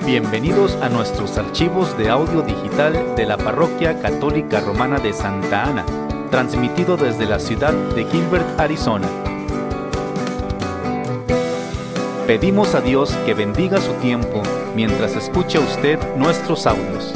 Bienvenidos a nuestros archivos de audio digital de la Parroquia Católica Romana de Santa Ana, transmitido desde la ciudad de Gilbert, Arizona. Pedimos a Dios que bendiga su tiempo mientras escucha usted nuestros audios.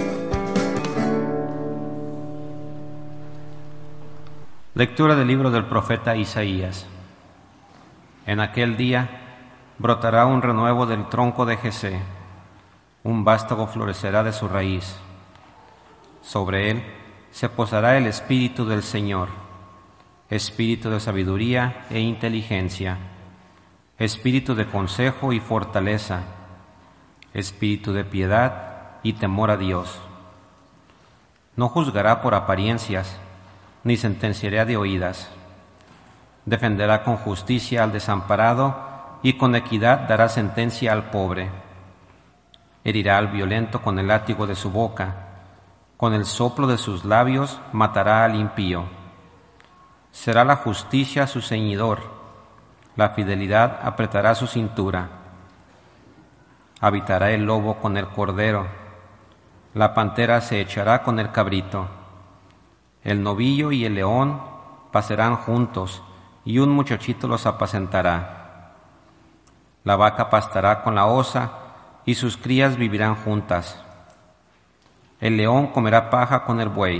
Lectura del libro del profeta Isaías. En aquel día brotará un renuevo del tronco de Jesé, un vástago florecerá de su raíz. Sobre él se posará el Espíritu del Señor, Espíritu de sabiduría e inteligencia, Espíritu de consejo y fortaleza, Espíritu de piedad y temor a Dios. No juzgará por apariencias, ni sentenciará de oídas. Defenderá con justicia al desamparado y con equidad dará sentencia al pobre. Herirá al violento con el látigo de su boca, con el soplo de sus labios matará al impío. Será la justicia su ceñidor, la fidelidad apretará su cintura. Habitará el lobo con el cordero, la pantera se echará con el cabrito. El novillo y el león pasarán juntos, y un muchachito los apacentará. La vaca pastará con la osa, y sus crías vivirán juntas. El león comerá paja con el buey.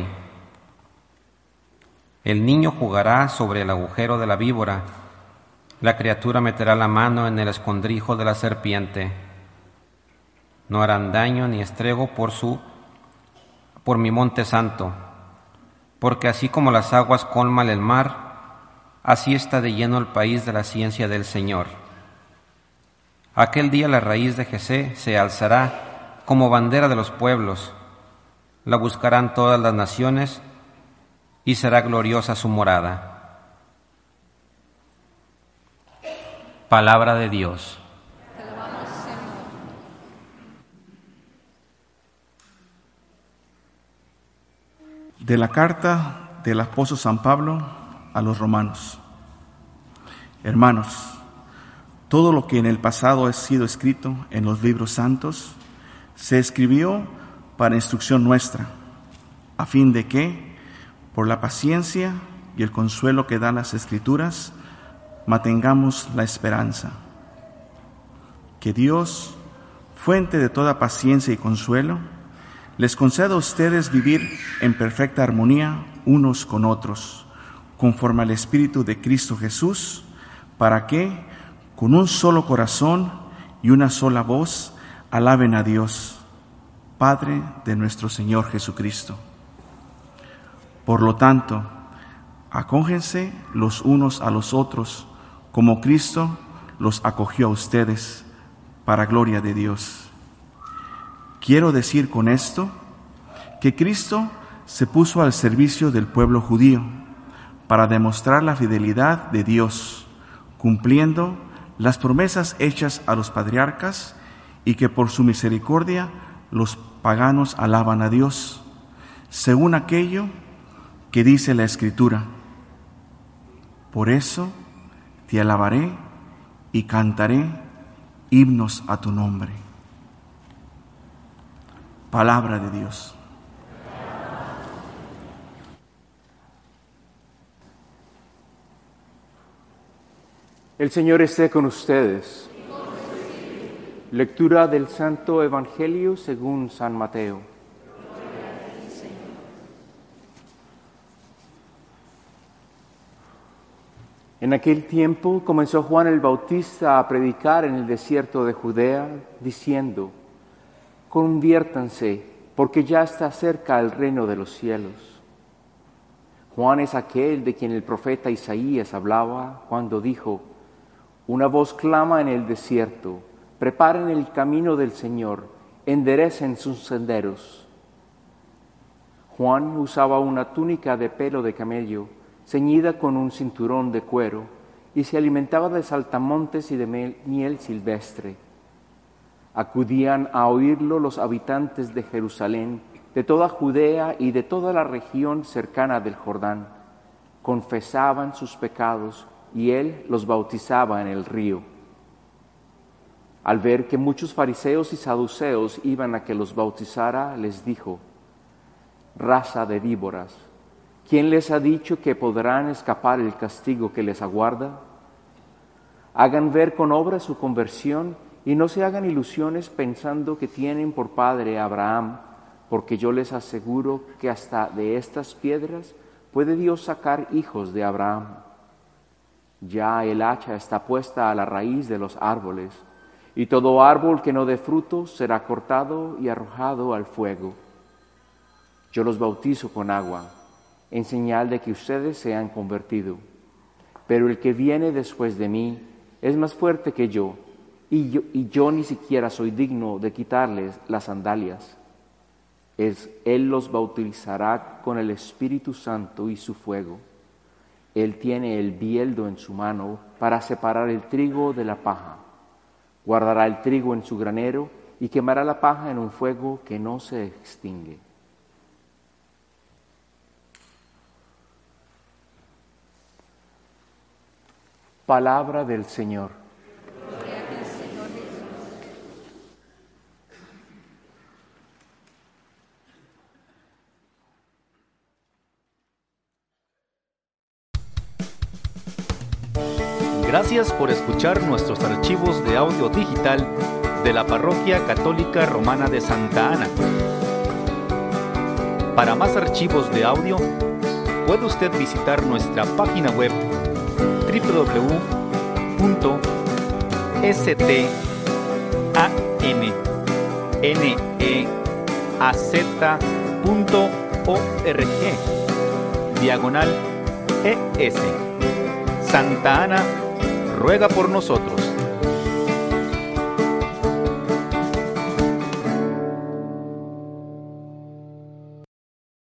El niño jugará sobre el agujero de la víbora. La criatura meterá la mano en el escondrijo de la serpiente. No harán daño ni estrego por mi monte santo, porque así como las aguas colman el mar, así está de lleno el país de la ciencia del Señor. Aquel día la raíz de Jesé se alzará como bandera de los pueblos, la buscarán todas las naciones y será gloriosa su morada. Palabra de Dios. Te alabamos, Señor. De la carta del apóstol San Pablo a los romanos. Hermanos, todo lo que en el pasado ha sido escrito en los libros santos se escribió para instrucción nuestra, a fin de que, por la paciencia y el consuelo que dan las Escrituras, mantengamos la esperanza. Que Dios, fuente de toda paciencia y consuelo, les conceda a ustedes vivir en perfecta armonía unos con otros, conforme al Espíritu de Cristo Jesús, para que, con un solo corazón y una sola voz, alaben a Dios, Padre de nuestro Señor Jesucristo. Por lo tanto, acógense los unos a los otros, como Cristo los acogió a ustedes, para gloria de Dios. Quiero decir con esto que Cristo se puso al servicio del pueblo judío para demostrar la fidelidad de Dios, cumpliendo las promesas hechas a los patriarcas, y que por su misericordia los paganos alaban a Dios, según aquello que dice la Escritura: por eso te alabaré y cantaré himnos a tu nombre. Palabra de Dios. El Señor esté con ustedes. Lectura del Santo Evangelio según San Mateo. En aquel tiempo comenzó Juan el Bautista a predicar en el desierto de Judea, diciendo: conviértanse, porque ya está cerca el reino de los cielos. Juan es aquel de quien el profeta Isaías hablaba cuando dijo: una voz clama en el desierto, preparen el camino del Señor, enderecen sus senderos. Juan usaba una túnica de pelo de camello, ceñida con un cinturón de cuero, y se alimentaba de saltamontes y de miel silvestre. Acudían a oírlo los habitantes de Jerusalén, de toda Judea y de toda la región cercana del Jordán. Confesaban sus pecados y él los bautizaba en el río. Al ver que muchos fariseos y saduceos iban a que los bautizara, les dijo: raza de víboras, ¿quién les ha dicho que podrán escapar el castigo que les aguarda? Hagan ver con obras su conversión y no se hagan ilusiones pensando que tienen por padre a Abraham, porque yo les aseguro que hasta de estas piedras puede Dios sacar hijos de Abraham. Ya el hacha está puesta a la raíz de los árboles, y todo árbol que no dé fruto será cortado y arrojado al fuego. Yo los bautizo con agua, en señal de que ustedes se han convertido. Pero el que viene después de mí es más fuerte que yo, y yo ni siquiera soy digno de quitarles las sandalias. Él los bautizará con el Espíritu Santo y su fuego. Él tiene el bieldo en su mano para separar el trigo de la paja. Guardará el trigo en su granero y quemará la paja en un fuego que no se extingue. Palabra del Señor. Gloria a ti, Señor Jesús. Gracias por escuchar nuestros archivos de audio digital de la Parroquia Católica Romana de Santa Ana. Para más archivos de audio, puede usted visitar nuestra página web www.stanaz.org/ES. Santa Ana ruega por nosotros.